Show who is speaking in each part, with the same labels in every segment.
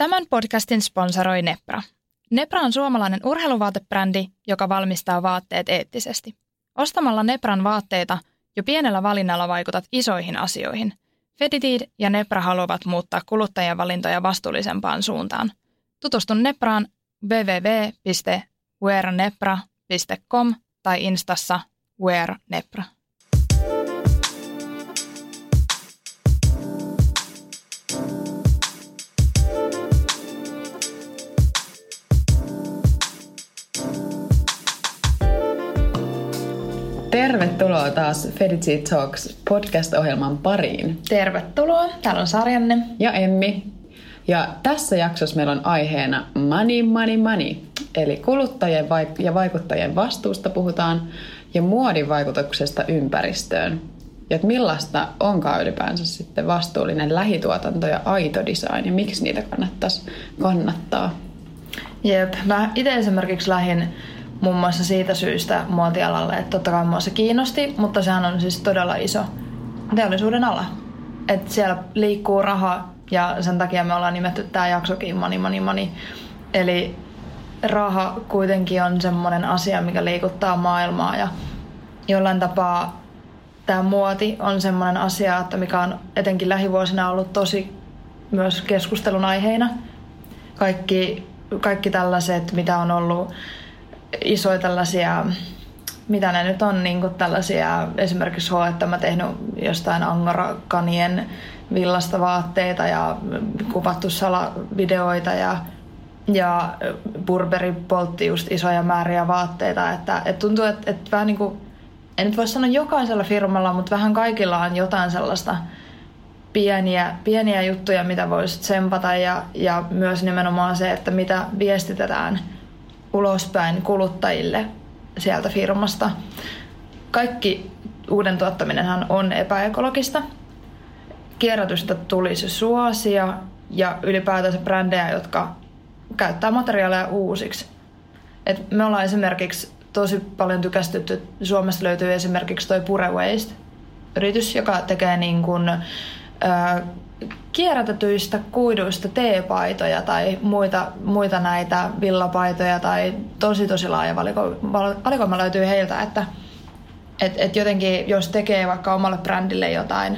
Speaker 1: Tämän podcastin sponsoroi Nepra. Nepra on suomalainen urheiluvaatebrändi, joka valmistaa vaatteet eettisesti. Ostamalla Nepran vaatteita jo pienellä valinnalla vaikutat isoihin asioihin. Feditid ja Nepra haluavat muuttaa kuluttajien valintoja vastuullisempaan suuntaan. Tutustu Nepraan www.wearnepra.com tai Instassa wearnepra.
Speaker 2: Tervetuloa taas Feditid Talks podcast-ohjelman pariin.
Speaker 1: Tervetuloa. Täällä on Sarjanne.
Speaker 2: Ja Emmi. Ja tässä jaksossa meillä on aiheena money, money, money. Eli kuluttajien ja vaikuttajien vastuusta puhutaan ja muodin vaikutuksesta ympäristöön. Ja että millaista onkaan ylipäänsä sitten vastuullinen lähituotanto ja aito design ja miksi niitä kannattaa.
Speaker 1: Jep. Mä itse esimerkiksi lähdin muun muassa siitä syystä muotialalle, että totta kai mua se kiinnosti, mutta sehän on siis todella iso teollisuuden ala. Että siellä liikkuu raha ja sen takia me ollaan nimetty tää jaksokin money, money, money. Eli raha kuitenkin on semmoinen asia, mikä liikuttaa maailmaa ja jollain tapaa tämä muoti on semmoinen asia, että mikä on etenkin lähivuosina ollut tosi myös keskustelun aiheina. Kaikki tällaiset, mitä on ollut isoja tällaisia, mitä ne nyt on, niin kuin tällaisia, esimerkiksi H&M tehnyt jostain angora-kanien villasta vaatteita ja kuvattu salavideoita ja Burberry poltti just isoja määriä vaatteita, että tuntuu, että vähän niin kuin, en nyt voi sanoa jokaisella firmalla, mutta vähän kaikilla on jotain sellaista pieniä juttuja, mitä voisi tsempata ja myös nimenomaan se, että mitä viestitetään ulospäin kuluttajille sieltä firmasta. Kaikki uuden tuottaminenhan on epäekologista. Kierrätystä tulisi suosia ja ylipäätänsä brändejä, jotka käyttää materiaaleja uusiksi. Et me ollaan esimerkiksi tosi paljon tykästytty. Suomesta löytyy esimerkiksi toi Pure Waste-yritys, joka tekee niin kuin kierrätetyistä kuiduista teepaitoja tai muita näitä villapaitoja tai tosi laaja valikoima löytyy heiltä, että jotenkin jos tekee vaikka omalle brändille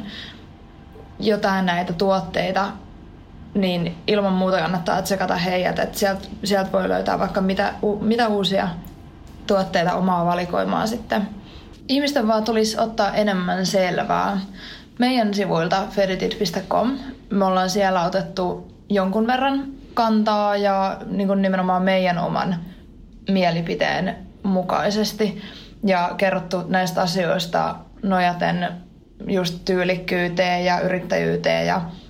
Speaker 1: jotain näitä tuotteita, niin ilman muuta kannattaa tsekata heidät, että sieltä voi löytää vaikka mitä uusia tuotteita omaa valikoimaa sitten. Ihmisten vaan tulisi ottaa enemmän selvää. Meidän sivuilta feditid.com me ollaan siellä otettu jonkun verran kantaa ja niin kuin nimenomaan meidän oman mielipiteen mukaisesti ja kerrottu näistä asioista nojaten just tyylikkyyteen ja yrittäjyyteen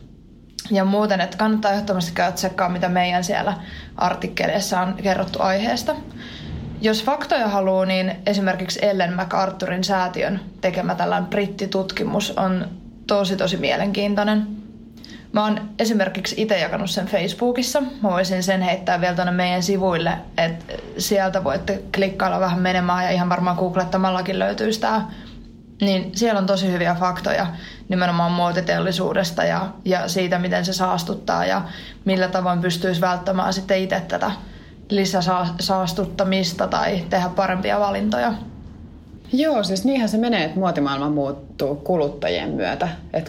Speaker 1: ja muuten, että kannattaa ehdottomasti käydä tsekkaa, mitä meidän siellä artikkeleissa on kerrottu aiheesta. Jos faktoja haluaa, niin esimerkiksi Ellen MacArthurin säätiön tekemä tällainen brittitutkimus on tosi mielenkiintoinen. Mä oon esimerkiksi itse jakanut sen Facebookissa. Mä voisin sen heittää vielä tuonne meidän sivuille, että sieltä voitte klikkailla vähän menemään ja ihan varmaan googlettamallakin löytyy sitä. Niin siellä on tosi hyviä faktoja nimenomaan muotiteollisuudesta ja siitä, miten se saastuttaa ja millä tavoin pystyisi välttämään sitten itse tätä lisäsaastuttamista tai tehdä parempia valintoja.
Speaker 2: Joo, siis niinhän se menee, että muotimaailma muuttuu kuluttajien myötä. Että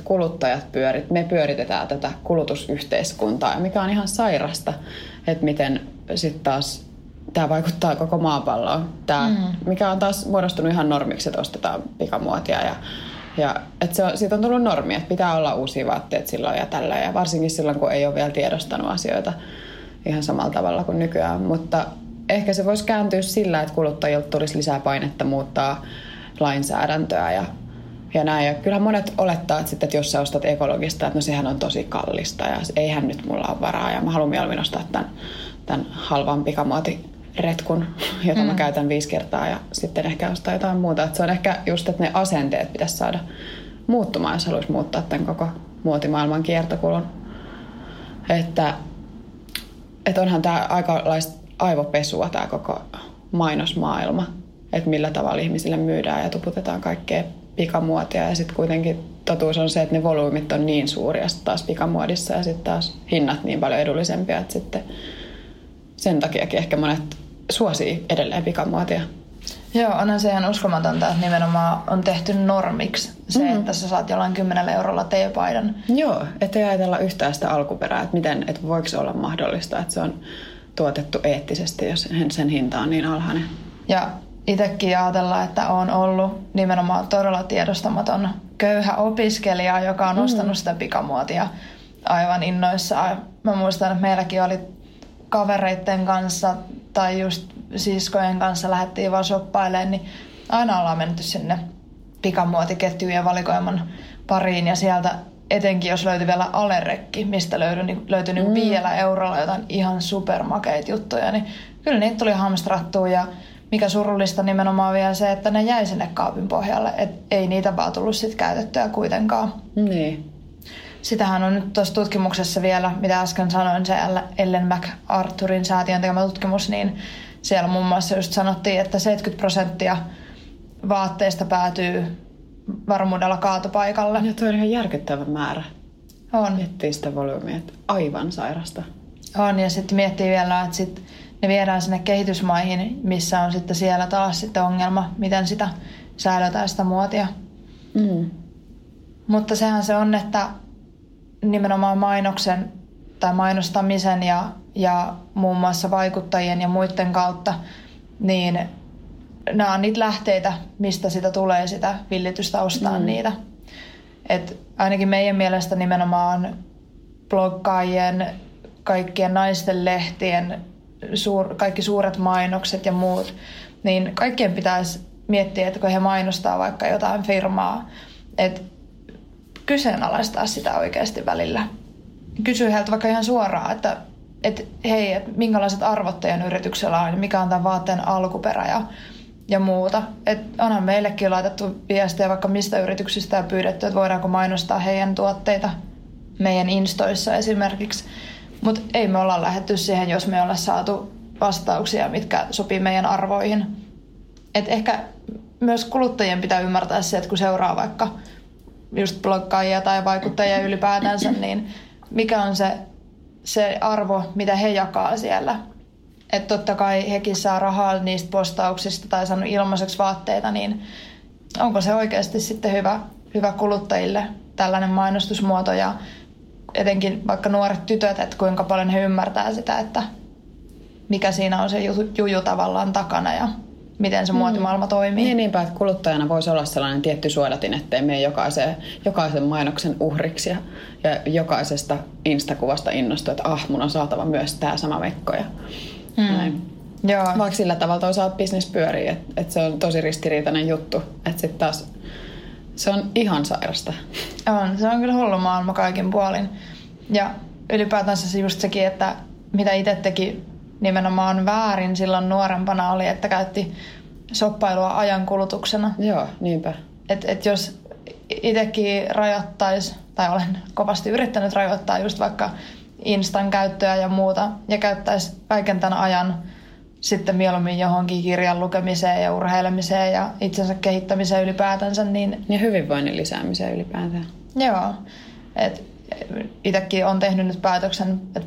Speaker 2: me pyöritetään tätä kulutusyhteiskuntaa, mikä on ihan sairasta, että miten sitten taas tämä vaikuttaa koko maapalloon. Mikä on taas muodostunut ihan normiksi, että ostetaan pikamuotia ja että siitä on tullut normi, että pitää olla uusia vaatteet silloin ja tällä ja varsinkin silloin, kun ei ole vielä tiedostanut asioita ihan samalla tavalla kuin nykyään, mutta ehkä se voisi kääntyä sillä, että kuluttajilta tulisi lisää painetta muuttaa lainsäädäntöä ja näin. Ja kyllähän monet olettaa, että jos sä ostat ekologista, että no sehän on tosi kallista ja eihän nyt mulla ole varaa ja mä haluan mieluummin ostaa tämän halvan pikamuotiretkun, jota mä käytän 5 kertaa ja sitten ehkä ostaa jotain muuta. Että se on ehkä just, että ne asenteet pitäisi saada muuttumaan, jos haluaisi muuttaa tämän koko muotimaailman kiertokulun. Että onhan tämä aikalaista aivopesua tämä koko mainosmaailma, että millä tavalla ihmisille myydään ja tuputetaan kaikkea pikamuotia ja sitten kuitenkin totuus on se, että ne volyymit on niin suuria taas pikamuodissa ja sitten taas hinnat niin paljon edullisempia, että sitten sen takiakin ehkä monet suosii edelleen pikamuotia.
Speaker 1: Joo, onhan se ihan uskomatonta, että nimenomaan on tehty normiksi se, että sä saat jollain 10 eurolla teepaidan.
Speaker 2: Joo, ettei ajatella yhtään sitä alkuperää, että voiko se olla mahdollista, että se on tuotettu eettisesti, jos sen hinta on niin alhainen.
Speaker 1: Ja itsekin ajatellaan, että on ollut nimenomaan todella tiedostamaton köyhä opiskelija, joka on ostanut sitä pikamuotia aivan innoissaan. Mä muistan, että meilläkin oli kavereitten kanssa tai just siskojen kanssa lähdettiin vaan shoppailemaan, niin aina ollaan menty sinne pikamuotiketjujen valikoiman pariin ja sieltä etenkin jos löytyi vielä alerekki, mistä löytyi niin 5 eurolla jotain ihan supermakeita juttuja, niin kyllä niitä tuli hamstrattua ja mikä surullista nimenomaan vielä se, että ne jäi sinne kaapin pohjalle, että ei niitä vaan tullut sit käytettyä kuitenkaan.
Speaker 2: Niin.
Speaker 1: Sitähän on nyt tuossa tutkimuksessa vielä, mitä äsken sanoin, se Ellen MacArthurin säätiön tekemä tutkimus, niin siellä muun muassa just sanottiin, että 70% vaatteista päätyy varmuudella kaatopaikalle.
Speaker 2: Ja toi on ihan järkyttävä määrä.
Speaker 1: On.
Speaker 2: Miettii sitä volyymiä, että aivan sairasta.
Speaker 1: On, ja sitten miettii vielä, että sit ne viedään sinne kehitysmaihin, missä on sitten siellä taas sitten ongelma, miten sitä säilötään sitä muotia. Mutta sehän se on, että nimenomaan mainoksen tai mainostamisen ja muun muassa vaikuttajien ja muiden kautta, niin nämä on niitä lähteitä, mistä sitä tulee sitä villitystä ostaa niitä. Et ainakin meidän mielestä nimenomaan bloggaajien, kaikkien naisten lehtien, kaikki suuret mainokset ja muut, niin kaikkien pitäisi miettiä, että kun he mainostaa vaikka jotain firmaa, että kyseenalaistaa sitä oikeasti välillä. Kysyy heiltä vaikka ihan suoraan, että hei, että minkälaiset arvot teidän yrityksellä on, mikä on tämän vaatteen alkuperä ja muuta. Että onhan meillekin laitettu viestejä vaikka mistä yrityksistä ja pyydetty, että voidaanko mainostaa heidän tuotteita meidän instoissa esimerkiksi. Mutta ei me olla lähdetty siihen, jos me ollaan saatu vastauksia, mitkä sopii meidän arvoihin. Et ehkä myös kuluttajien pitää ymmärtää se, että kun seuraa vaikka just bloggaajia tai vaikuttajia ylipäätänsä, niin mikä on se arvo, mitä he jakaa siellä. Että totta kai hekin saa rahaa niistä postauksista tai saanut ilmaiseksi vaatteita, niin onko se oikeasti sitten hyvä kuluttajille tällainen mainostusmuoto ja etenkin vaikka nuoret tytöt, että kuinka paljon he ymmärtää sitä, että mikä siinä on se juju tavallaan takana ja miten se muotimaailma toimii.
Speaker 2: Niin, niinpä, että kuluttajana voisi olla sellainen tietty suodatin, ettei mene jokaisen mainoksen uhriksi ja jokaisesta instakuvasta innostua, että mun on saatava myös tämä sama mekko.
Speaker 1: Joo.
Speaker 2: Vaikka sillä tavalla toisaalta business pyörii, että se on tosi ristiriitainen juttu, että sitten taas se on ihan sairasta.
Speaker 1: Se on kyllä hullu maailma kaikin puolin. Ja ylipäätänsä just sekin, että mitä itse teki nimenomaan väärin silloin nuorempana oli, että käytti shoppailua ajankulutuksena.
Speaker 2: Joo, niinpä.
Speaker 1: Et jos itsekin rajoittaisi, tai olen kovasti yrittänyt rajoittaa just vaikka Instan käyttöä ja muuta, ja käyttäisi kaiken tämän ajan sitten mieluummin johonkin kirjan lukemiseen ja urheilemiseen ja itsensä kehittämiseen ylipäätänsä. Niin
Speaker 2: ja hyvinvoinnin lisäämiseen ylipäätään.
Speaker 1: Joo. Itsekin olen tehnyt nyt päätöksen, että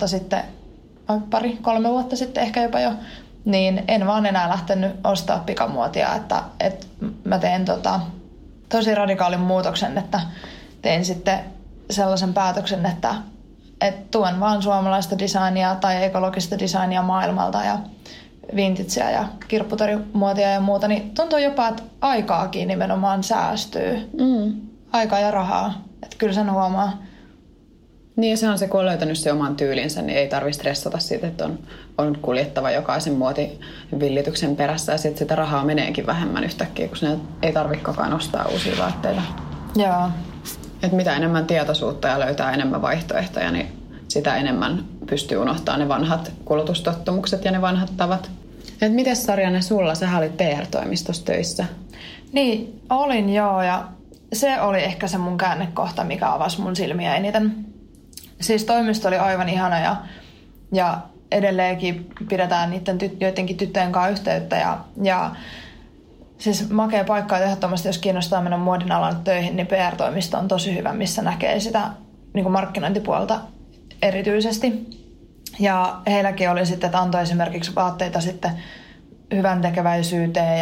Speaker 1: 3 vuotta sitten ehkä jopa jo, niin en vaan enää lähtenyt ostaa pikamuotia, että mä teen tosi radikaalin muutoksen, että tein sitten sellaisen päätöksen, että tuen vaan suomalaista designia tai ekologista designia maailmalta ja vintageä ja kirpputorimuotia ja muuta, niin tuntuu jopa, että aikaakin nimenomaan säästyy. Aikaa ja rahaa, että kyllä sen huomaa.
Speaker 2: Niin ja se on se, kun on löytänyt se oman tyylinsä, niin ei tarvitse stressata siitä, että on kuljettava jokaisen muotivillityksen perässä ja sitten sitä rahaa meneekin vähemmän yhtäkkiä, kun sinne ei tarvitse koko ajan ostaa uusia vaatteita.
Speaker 1: Joo.
Speaker 2: Et mitä enemmän tietoisuutta ja löytää enemmän vaihtoehtoja, niin sitä enemmän pystyy unohtamaan ne vanhat kulutustottumukset ja ne vanhat tavat. Et mites Sarjanne sulla? Sähän olit PR-toimistossa töissä.
Speaker 1: Niin, olin joo ja se oli ehkä se mun käännekohta, mikä avasi mun silmiä eniten. Siis toimisto oli aivan ihana ja edelleenkin pidetään niiden joidenkin tyttöjen kanssa yhteyttä ja Siis makea paikka, että ehdottomasti jos kiinnostaa mennä muodin alan töihin, niin PR-toimisto on tosi hyvä, missä näkee sitä niin kuin markkinointipuolta erityisesti. Ja heilläkin oli sitten, että antoi esimerkiksi vaatteita sitten hyvän tekeväisyyteen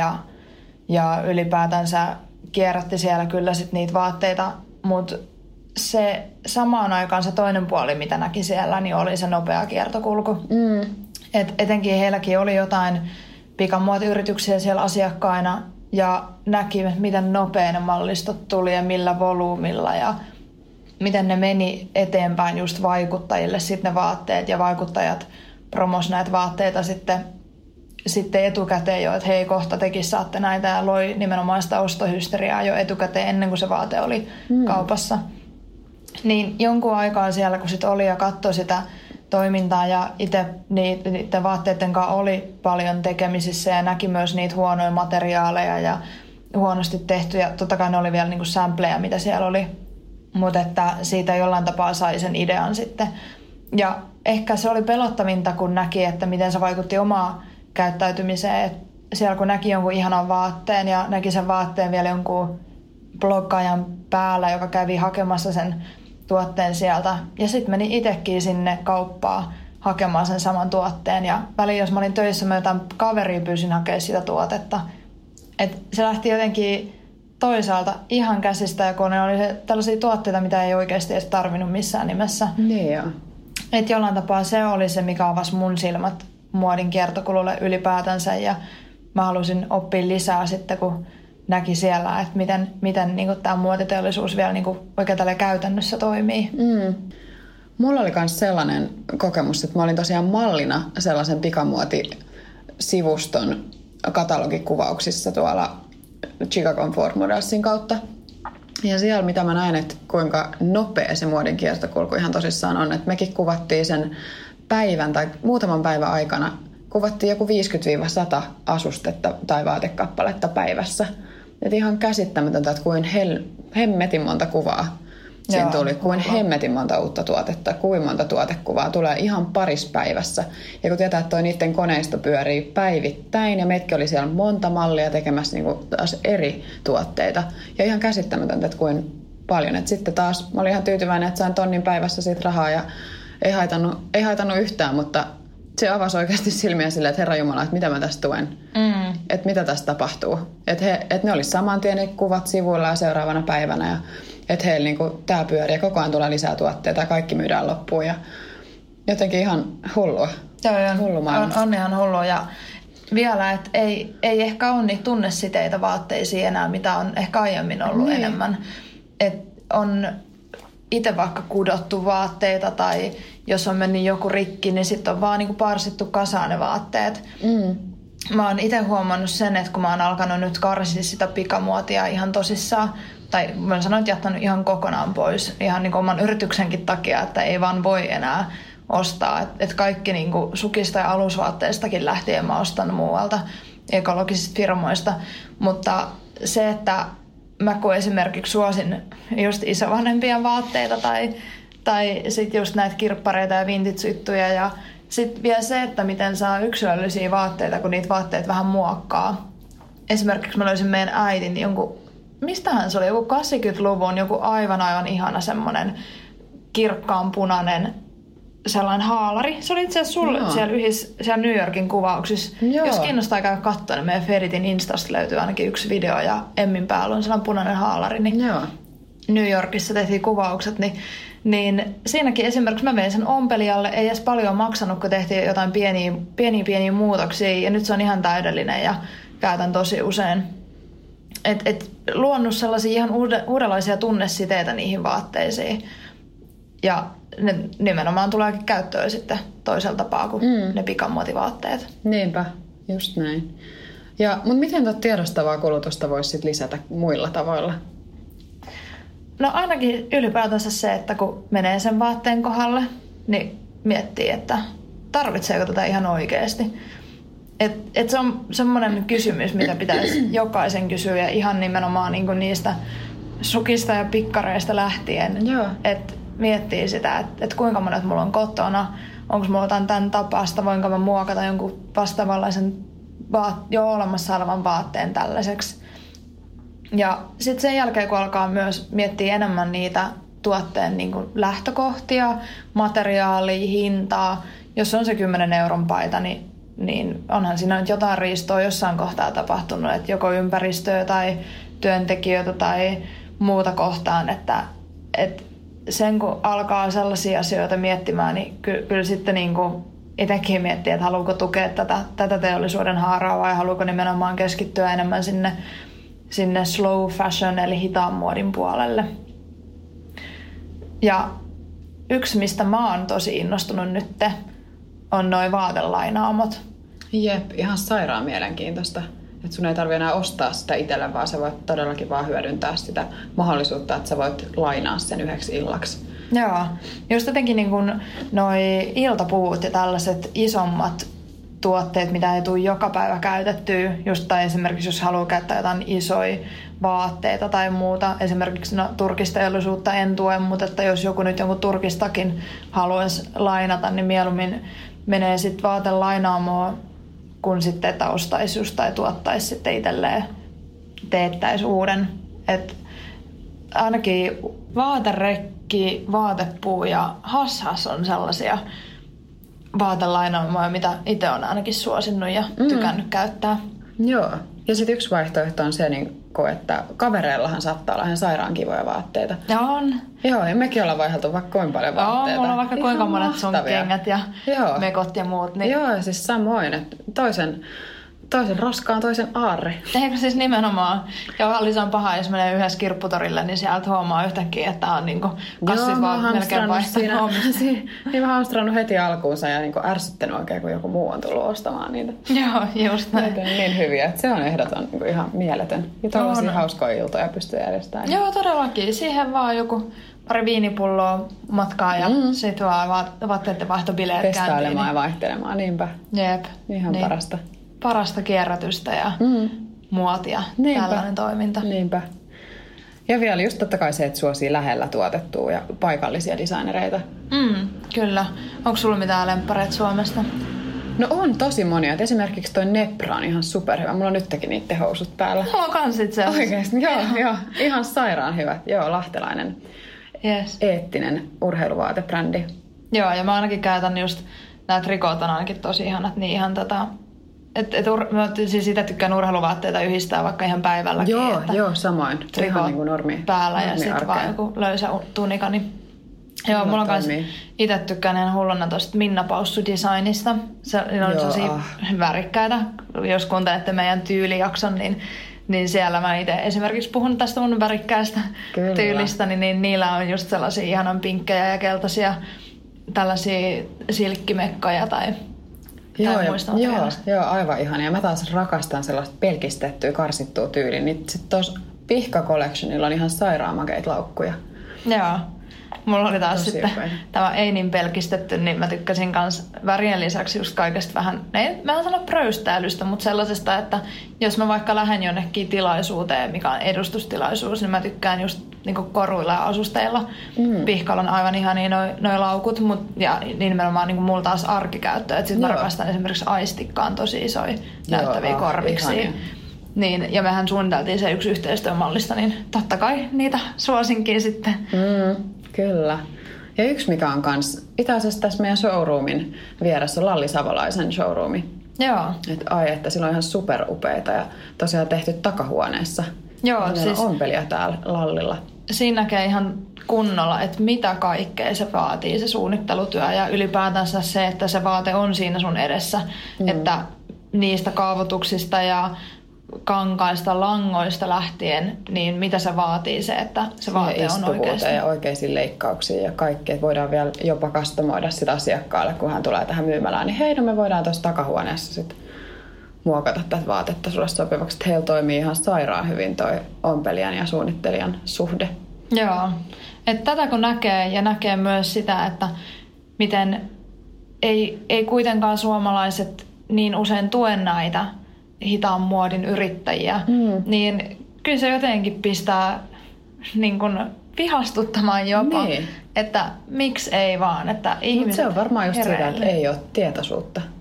Speaker 1: ja ylipäätänsä kierrätti siellä kyllä sitten niitä vaatteita, mutta se samaan aikaan se toinen puoli, mitä näki siellä, niin oli se nopea kiertokulku. Et etenkin heilläkin oli jotain pikamuotiyrityksiä siellä asiakkaina ja näki, miten nopea ne mallistot tuli ja millä volyymilla ja miten ne meni eteenpäin just vaikuttajille sitten ne vaatteet ja vaikuttajat promos näitä vaatteita sitten etukäteen jo, että hei kohta tekin saatte näitä ja loi nimenomaan sitä ostohysteriaa jo etukäteen ennen kuin se vaate oli kaupassa. Niin jonkun aikaa siellä kun sit oli ja katsoi sitä toimintaa ja itse niiden vaatteiden kanssa oli paljon tekemisissä ja näki myös niitä huonoja materiaaleja ja huonosti tehtyjä. Totta kai ne oli vielä niinku sampleja, mitä siellä oli, mutta että siitä jollain tapaa sai sen idean sitten. Ja ehkä se oli pelottavinta, kun näki, että miten se vaikutti omaan käyttäytymiseen. Et siellä kun näki jonkun ihanan vaatteen ja näki sen vaatteen vielä jonkun bloggaajan päällä, joka kävi hakemassa sen tuotteen sieltä. Ja sitten meni itsekin sinne kauppaan hakemaan sen saman tuotteen. Ja väliin, jos mä olin töissä, mä jotain kaveria pyysin hakemaan sitä tuotetta. Et se lähti jotenkin toisaalta ihan käsistä, ja kun ne oli tällaisia tuotteita, mitä ei oikeasti edes tarvinnut missään nimessä.
Speaker 2: Niin joo.
Speaker 1: Et jollain tapaa se oli se, mikä avasi mun silmät muodin kiertokululle ylipäätänsä. Ja mä halusin oppia lisää sitten, kun näki siellä, että miten niin tämä muotiteollisuus vielä niin oikein tällä käytännössä toimii.
Speaker 2: Mulla oli myös sellainen kokemus, että mä olin tosiaan mallina sellaisen pikamuotisivuston katalogikuvauksissa tuolla Chicagon Ford Modelsin kautta. Ja siellä mitä mä näin, että kuinka nopea se muodin kiertokulku ihan tosissaan on, että mekin kuvattiin sen päivän tai muutaman päivän aikana, kuvattiin joku 50-100 asustetta tai vaatekappaletta päivässä. Et ihan käsittämätöntä, että kuin hemmetin monta kuvaa siinä tuli, kuin hemmetin monta uutta tuotetta, kuin monta tuotekuvaa tulee ihan parissa päivässä. Ja kun tietää, että toi niiden koneisto pyörii päivittäin ja meitkin oli siellä monta mallia tekemässä niinku taas eri tuotteita. Ja ihan käsittämätöntä, että kuin paljon. Et sitten taas mä olin ihan tyytyväinen, että sain tonnin päivässä siitä rahaa ja ei haitannut yhtään, mutta se avasi oikeasti silmiä silleen, että Herra Jumala, että mitä mä tästä tuen. Että mitä tästä tapahtuu. Että ne olisi saman tien ne kuvat sivuilla ja seuraavana päivänä. Ja että heillä niin tämä pyörii ja koko ajan tulee lisää tuotteita ja kaikki myydään loppuun. Ja jotenkin ihan hullua. Hullu maailma.
Speaker 1: On ihan hullua. Ja vielä, että ei ehkä ole niitä tunnesiteitä vaatteisiin enää, mitä on ehkä aiemmin ollut enemmän. Että on itse vaikka kudottu vaatteita tai jos on mennyt joku rikki, niin sitten on vaan niinku parsittu kasaan ne vaatteet. Mä oon itse huomannut sen, että kun mä oon alkanut nyt karsia sitä pikamuotia ihan tosissaan, tai mä sanon, että jättänyt ihan kokonaan pois, ihan niinku oman yrityksenkin takia, että ei vaan voi enää ostaa. Et kaikki niinku sukista ja alusvaatteistakin lähtien mä ostan muualta ekologisista firmoista. Mutta se, että mä kun esimerkiksi suosin just isovanhempien vaatteita tai sitten just näitä kirppareita ja vintage-juttuja ja sitten vielä se, että miten saa yksilöllisiä vaatteita, kun niitä vaatteet vähän muokkaa. Esimerkiksi mä löysin meidän äitin jonkun, mistähän se oli, joku 80-luvun, joku aivan ihana semmoinen kirkkaan punainen sellainen haalari. Se oli itse asiassa sulle siellä New Yorkin kuvauksissa. Joo. Jos kiinnostaa käydä katsoa, niin meidän Feritin Instasta löytyy ainakin yksi video ja Emmin päällä on sellainen punainen haalari. Niin New Yorkissa tehtiin kuvaukset, niin siinäkin esimerkiksi mä vein sen ompelijalle, ei edes paljon maksanut, kun tehtiin jotain pieniä muutoksia ja nyt se on ihan täydellinen ja käytän tosi usein. Et luonut sellaisia ihan uudenlaisia tunnesiteitä niihin vaatteisiin ja ne nimenomaan tuleekin käyttöön sitten toisella tapaa kuin ne pikamuotivaatteet.
Speaker 2: Niinpä, just näin. Mutta miten tuota tiedostavaa kulutusta voisi sit lisätä muilla tavoilla?
Speaker 1: No ainakin ylipäätänsä se, että kun menee sen vaatteen kohdalle, niin miettii, että tarvitseeko tätä ihan oikeasti. Et se on semmoinen kysymys, mitä pitäisi jokaisen kysyä ja ihan nimenomaan niin niistä sukista ja pikkareista lähtien. Että miettii sitä, että kuinka monet mulla on kotona, onko mulla jotain tämän tapasta, voinko mä muokata jonkun vastaavanlaisen jo olemassa olevan vaatteen tällaiseksi. Ja sitten sen jälkeen, kun alkaa myös miettiä enemmän niitä tuotteen niin kuin lähtökohtia, materiaalia, hintaa, jos on se 10 euron paita, niin onhan siinä nyt jotain riistoa jossain kohtaa tapahtunut, että joko ympäristöä tai työntekijöitä tai muuta kohtaan, että sen kun alkaa sellaisia asioita miettimään, niin kyllä sitten niin kuin itsekin miettii, että haluuko tukea tätä teollisuuden haaraa vai haluuko nimenomaan keskittyä enemmän sinne slow fashion eli hitaan muodin puolelle. Ja yksi, mistä mä oon tosi innostunut nyt, on noi vaatelainaamot.
Speaker 2: Jep, ihan sairaan mielenkiintoista. Että sun ei tarvitse enää ostaa sitä itselle, vaan sä voit todellakin vaan hyödyntää sitä mahdollisuutta, että sä voit lainaa sen yhdeksi illaksi.
Speaker 1: Joo, just jotenkin niin kuin noi iltapuut ja tällaiset isommat tuotteet, mitä ei tule joka päivä käytettyä, just tai esimerkiksi jos haluaa käyttää jotain isoja vaatteita tai muuta. Esimerkiksi turkisteollisuutta en tue, mutta että jos joku nyt jonkun turkistakin haluaisi lainata, niin mieluummin menee sitten vaatelainaamoon, kun sitten, että ostaisi just tai tuottaisi sitten itselleen, teettäisi uuden. Et ainakin vaaterekki, vaatepuu ja Hass on sellaisia vaatelainaamoja, mitä itse olen ainakin suosinnut ja tykännyt käyttää.
Speaker 2: Joo. Ja sitten yksi vaihtoehto on se, että kavereillahan saattaa olla ihan sairaan kivoja vaatteita.
Speaker 1: Ja on.
Speaker 2: Joo, ja mekin ollaan vaihdeltu vaikka kuinka paljon vaatteita.
Speaker 1: Joo, mulla on vaikka kuinka monet sun kengät ja mekot ja muut. Niin...
Speaker 2: Joo, ja siis samoin, että toisen roskaan, toisen aarre.
Speaker 1: Eikö siis nimenomaan? Ja se on paha, jos menee yhdessä kirpputorille, niin sieltä huomaa yhtäkkiä, että on niinku kassit vaan melkein vaihtanut.
Speaker 2: Niin mä hamstrannut heti alkuunsa ja niinku ärsyttänyt oikein, kun joku muu on tullut ostamaan niitä.
Speaker 1: Joo, just näin.
Speaker 2: Niin hyviä, että se on ehdoton niinku ihan mieletön. Ja tällaisia hauskoja iltoja pystyy järjestämään.
Speaker 1: Joo, todellakin. Siihen vaan joku pari viinipulloa matkaa ja sitten vaan vaatteiden vaihtobileet käyntiin.
Speaker 2: Testailemaan ja vaihtelemaan, niinpä.
Speaker 1: Jep.
Speaker 2: Ihan niin.
Speaker 1: Parasta kierrätystä ja muotia, tällainen toiminta.
Speaker 2: Niinpä. Ja vielä just totta kai se, että suosii lähellä tuotettua ja paikallisia designereita.
Speaker 1: Kyllä. Onko sulla mitään lemppareita Suomesta?
Speaker 2: No on tosi monia. Et esimerkiksi toi Nepra on ihan superhyvä. Mulla on nytkin niiden housut päällä.
Speaker 1: Mulla on kans itse asiassa.
Speaker 2: Oikeesti, joo. Ihan sairaan hyvät. Joo, lahtelainen.
Speaker 1: Yes.
Speaker 2: Eettinen urheiluvaatebrändi.
Speaker 1: Joo, ja mä ainakin käytän just, nämä trikot on ainakin tosi ihanat, niin ihan mä siis sitä tykkään urheiluvaatteita yhdistää vaikka ihan päivälläkin.
Speaker 2: Joo, samoin.
Speaker 1: Trikot niin päällä ja sitten vaan joku löysä tunika. Niin. Joo, mulla on kans itse tykkään ihan hulluna tosta Minna Paussu-designista. Ne on tosi värikkäitä. Jos kuuntelette meidän tyylijakson, niin siellä mä itse esimerkiksi puhun tästä mun värikkäästä tyylistä, niin niillä on just sellaisia ihanan pinkkejä ja keltaisia tällaisia silkkimekkoja tai
Speaker 2: Joo, aivan ihania. Mä taas rakastan sellaista pelkistettyä, karsittua tyyliä. Niin sit tuossa Pihka Collectionilla on ihan sairaamakeita laukkuja.
Speaker 1: Joo. Mulla oli taas
Speaker 2: tosi
Speaker 1: sitten tämä ei niin pelkistetty, niin mä tykkäsin kans värien lisäksi just kaikesta vähän, mä en sano pröystäilystä, mutta sellaisesta, että jos mä vaikka lähden jonnekin tilaisuuteen, mikä on edustustilaisuus, niin mä tykkään just niinku koruilla ja asusteilla. Pihkalla on aivan ihania noi laukut, ja nimenomaan niinku mulla taas arkikäyttöä. Et sit mä rakastan esimerkiksi aistikkaan tosi isoja näyttäviä korviksia. Niin, ja mehän suunniteltiin se yksi yhteistyömallista, niin totta kai niitä suosinkin sitten.
Speaker 2: Kyllä. Ja yksi mikä on kans, itse asiassa tässä meidän showroomin vieressä on Lalli Savolaisen showroomi.
Speaker 1: Joo.
Speaker 2: Että sillä on ihan superupeita ja tosiaan tehty takahuoneessa.
Speaker 1: Joo,
Speaker 2: siis ompelia täällä Lallilla.
Speaker 1: Siinä näkee ihan kunnolla, että mitä kaikkea se vaatii, se suunnittelutyö ja ylipäätänsä se, että se vaate on siinä sun edessä. Että niistä kaavoituksista ja kankaista, langoista lähtien, niin mitä se vaatii se, että se vaate on oikeasti.
Speaker 2: Ja oikeisiin leikkauksiin ja kaikkea. Voidaan vielä jopa customoida sitä asiakkaalle, kun hän tulee tähän myymälään. Niin hei, no me voidaan tuossa takahuoneessa sitten muokata tätä vaatetta sulle sopivaksi. Että heillä toimii ihan sairaan hyvin toi ompelijan ja suunnittelijan suhde.
Speaker 1: Joo. Että tätä kun näkee ja näkee myös sitä, että miten ei kuitenkaan suomalaiset niin usein tue näitä hitaan muodin yrittäjiä, niin kyllä se jotenkin pistää niin kuin vihastuttamaan jopa, että miksi ei vaan, että ihmiset
Speaker 2: se on varmaan just sitä, että ei ole tietoisuutta.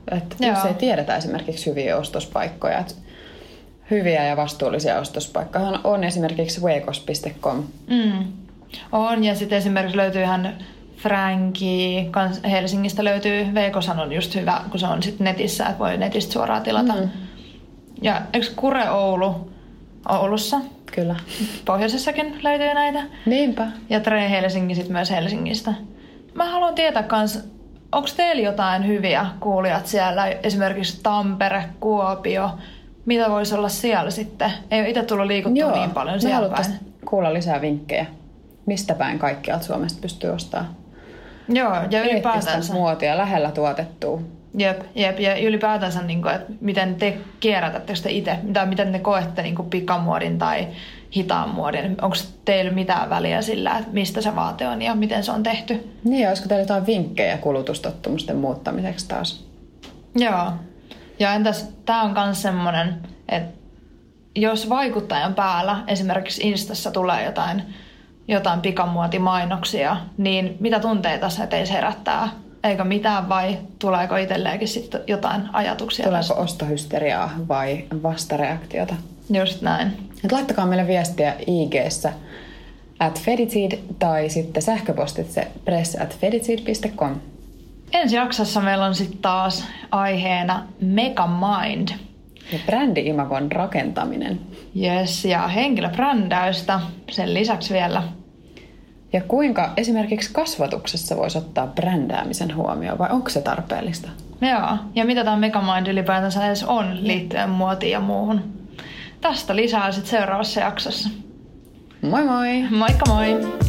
Speaker 2: Että jos ei tiedetä esimerkiksi hyviä ostospaikkoja, että hyviä ja vastuullisia ostospaikkoja on esimerkiksi weekos.com.
Speaker 1: On, ja sitten esimerkiksi löytyy ihan Franki, Helsingistä löytyy Veikoshan on just hyvä, kun se on sitten netissä, että voi netistä suoraan tilata. Ja eikö Kure Oulussa?
Speaker 2: Kyllä.
Speaker 1: Pohjoisessakin löytyy näitä.
Speaker 2: Niinpä.
Speaker 1: Ja Tre Helsinki sitten myös Helsingistä. Mä haluan tietää kans, onko teillä jotain hyviä kuulijat siellä, esimerkiksi Tampere, Kuopio, mitä voisi olla siellä sitten? Ei ole itse tullut liikuttua niin paljon siellä päin.
Speaker 2: Kuulla lisää vinkkejä. Mistä päin kaikkialta Suomesta pystyy ostamaan?
Speaker 1: Joo, ja ylipäätänsä.
Speaker 2: Muotia, lähellä tuotettua.
Speaker 1: Jep, ja ylipäätänsä, niin kuin, että miten te kierrätätte sitä itse, miten te koette niin kuin pikamuodin tai hitaan muodin. Onko teillä mitään väliä sillä, että mistä se vaate on ja miten se on tehty?
Speaker 2: Niin, olisiko teillä jotain vinkkejä kulutustottumusten muuttamiseksi taas?
Speaker 1: Joo, ja entäs, tää on myös semmoinen, että jos vaikuttajan päällä esimerkiksi Instassa tulee jotain pikamuotimainoksia, niin mitä tunteita se teissä herättää? Eikö mitään vai tuleeko itselleenkin sitten jotain ajatuksia?
Speaker 2: Tuleeko tästä ostohysteriaa vai vastareaktiota?
Speaker 1: Just näin.
Speaker 2: Et laittakaa meille viestiä IG:ssä @feditseed tai sitten sähköpostitse press@feditseed.com.
Speaker 1: Ensi jaksossa meillä on sitten taas aiheena Megamind.
Speaker 2: Ja brändi-imagon rakentaminen.
Speaker 1: Yes, ja henkilöbrändäystä sen lisäksi vielä.
Speaker 2: Ja kuinka esimerkiksi kasvatuksessa voisi ottaa brändäämisen huomioon, vai onko se tarpeellista?
Speaker 1: Joo, ja mitä tämä Megamind ylipäätänsä edes on liittyen muotiin ja muuhun. Tästä lisää sitten seuraavassa jaksossa.
Speaker 2: Moi moi!
Speaker 1: Moikka moi!